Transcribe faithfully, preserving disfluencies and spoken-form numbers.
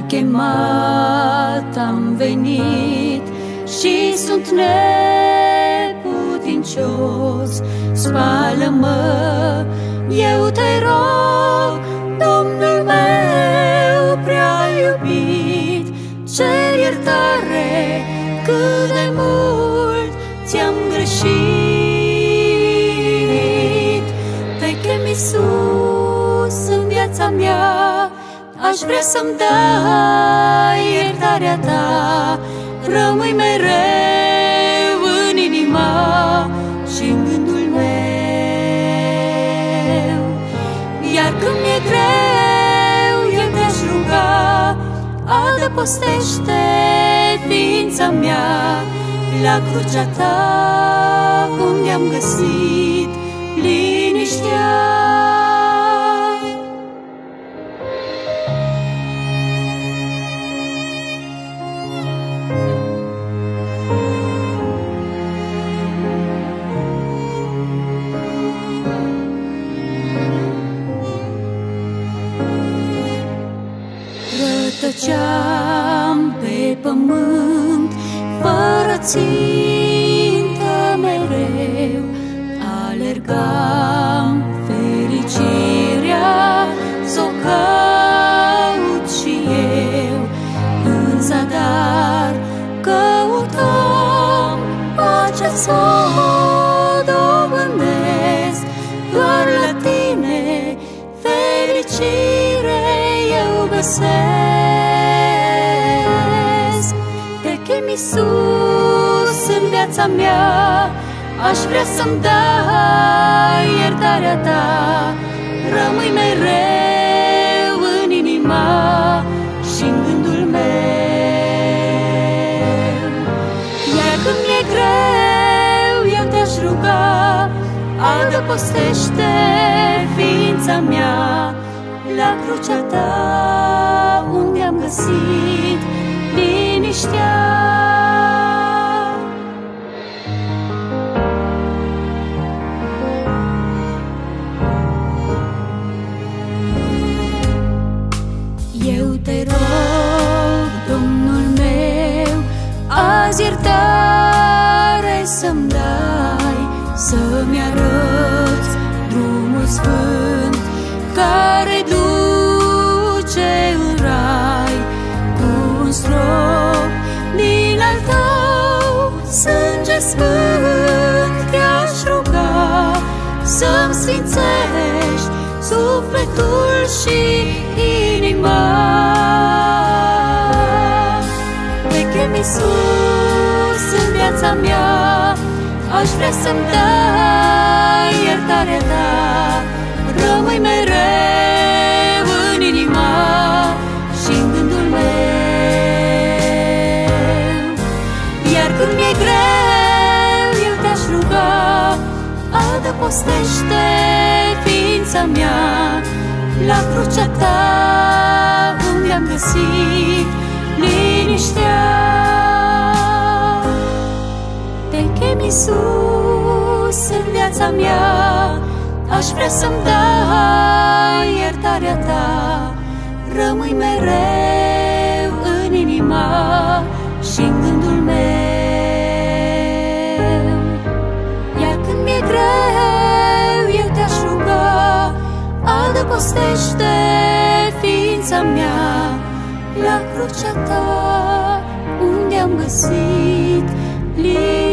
chemat, am venit și sunt neputincios. Spală-mă, eu te rog, Domnul meu prea iubit, cer iertare cât de mult ți-am greșit. Te chem, Iisus, în viața mea, aș vrea să-mi dai iertarea ta. Rămâi mereu în inima și în gândul meu. Iar când mi-e greu, eu te-aș ruga, adăpostește ființa mea la crucea ta, unde am găsit liniștea. Rătăceam pe pământ, fără țintă mereu, alergam fericirea, s-o caut și eu. În zadar căutam pacea, s-o dobândesc, doar la tine fericire eu găsesc. Te chem, Iisus, în viața mea, aș vrea să-mi dai iertarea ta. Rămâi mereu în inima și în gândul meu. Iar când mi-e greu, eu te-aș ruga, adăpostește ființa mea la crucea ta, unde am găsit liniștea. Eu te rog, Domnul meu, azi iertare să-mi dai, să-mi arăți drumul sfânt care duce în rai. Cu un strop din al tău sânge sfânt te-aș ruga, să-mi sfințești sufletul și inima. Te chem, Iisus, în viața mea, aș vrea să-mi dai iertarea ta. Rămâi mereu în inima și în gândul meu. Iar când mi-e greu, eu te-aș ruga, adăpostește ființa mea la crucea ta, unde am găsit liniștea. Te chem, Iisus, în viața mea, aș vrea să-mi dai iertarea ta. Rămâi mereu în inima și în gândul meu. Iar când mi-e greu, eu te-aș ruga, adăpostește ființa mea la crucea ta, unde am găsit liniștea.